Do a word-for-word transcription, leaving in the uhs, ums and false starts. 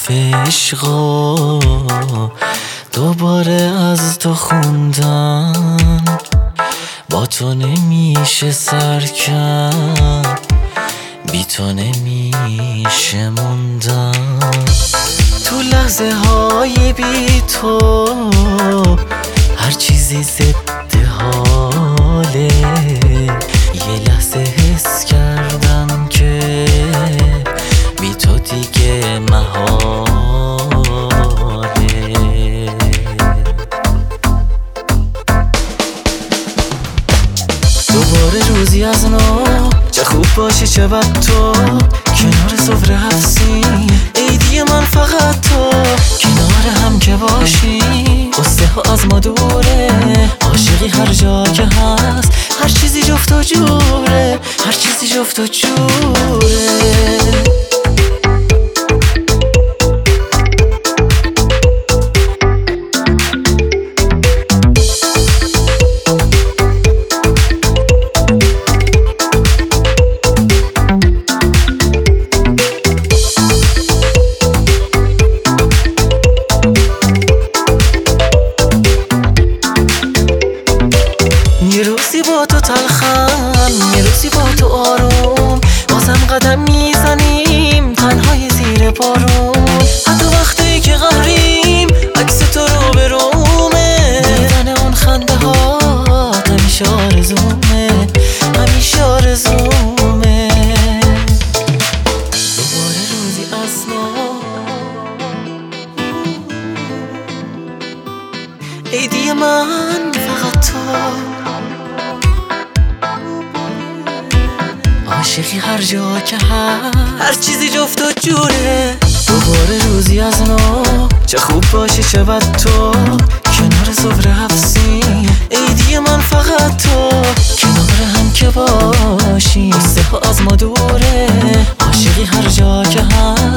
حرف عشقا دوباره از تو خوندن، با تو نمیشه سر کرد، بی تو نمیشه موندن. تو لحظه های بی تو هر چیزی ضد حاله، یه لحظه حس کردم که بی تو دیگه محاله. دوباره روزی از نو، چه خوب باشی چه بد تو، کنار سفره هفت ای دیگه من فقط تو، کنار هم که باشی قصه ها از ما دوره، عاشقی هر جا که هست، هر چیزی جفت و جوره، هر چیزی جفت و جوره. یه روزی با تو تلخم، یه روزی با تو آروم، بازم قدم میزنیم تنهای زیر بارون. حتی وقتی که قهریم عکس تو رو به رومه، دیدن اون خنده ها همیشه آرزومه، همیشه آرزومه. دوباره روزی از نو، ای دیگه من فقط تو، عاشقی هر جا که هست، هر چیزی جفت و جوره. دوباره روزی از نو، چه خوب باشی چه بد تو، کنار سفره هفت سین ای دیگه من فقط تو، کنار هم که باشی قصه ها از ما دوره، عاشقی هر جا که هست،